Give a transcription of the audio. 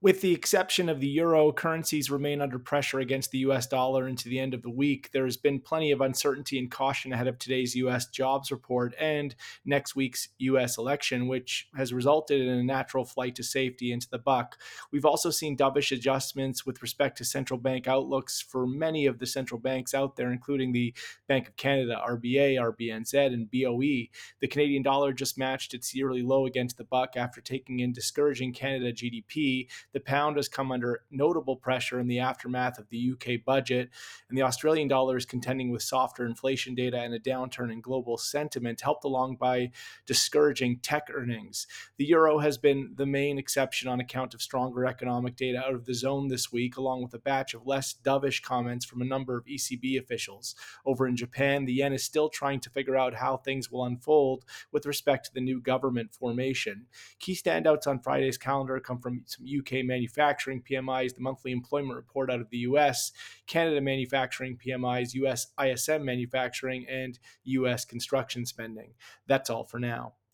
With the exception of the euro, currencies remain under pressure against the US dollar into the end of the week. There has been plenty of uncertainty and caution ahead of today's US jobs report and next week's US election, which has resulted in a natural flight to safety into the buck. We've also seen dovish adjustments with respect to central bank outlooks for many of the central banks out there, including the Bank of Canada, RBA, RBNZ, and BOE. The Canadian dollar just matched its yearly low against the buck after taking in discouraging Canada GDP. The pound has come under notable pressure in the aftermath of the UK budget, and the Australian dollar is contending with softer inflation data and a downturn in global sentiment, helped along by discouraging tech earnings. The euro has been the main exception on account of stronger economic data out of the zone this week, along with a batch of less dovish comments from a number of ECB officials. Over in Japan, the yen is still trying to figure out how things will unfold with respect to the new government formation. Key standouts on Friday's calendar come from some UK manufacturing PMIs, the monthly employment report out of the US, Canada manufacturing PMIs, US ISM manufacturing, and US construction spending. That's all for now.